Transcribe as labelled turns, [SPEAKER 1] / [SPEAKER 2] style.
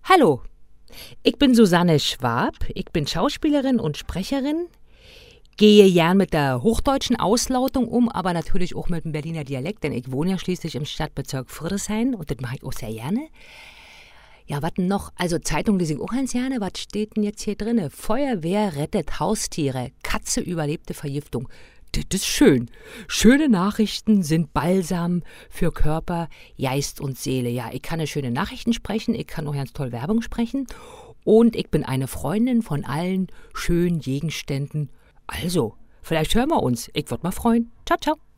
[SPEAKER 1] Hallo, ich bin Susanne Schwab, ich bin Schauspielerin und Sprecherin, gehe gern mit der hochdeutschen Auslautung um, aber natürlich auch mit dem Berliner Dialekt, denn ich wohne ja schließlich im Stadtbezirk Friedrichshain und das mache ich auch sehr gerne. Ja, was denn noch? Also Zeitung lese ich auch ganz gerne. Was steht denn jetzt hier drin? Feuerwehr rettet Haustiere, Katze überlebte Vergiftung. Das ist schön. Schöne Nachrichten sind Balsam für Körper, Geist und Seele. Ja, ich kann schöne Nachrichten sprechen, ich kann auch ganz toll Werbung sprechen und ich bin eine Freundin von allen schönen Gegenständen. Also, vielleicht hören wir uns. Ich würde mal freuen. Ciao, ciao.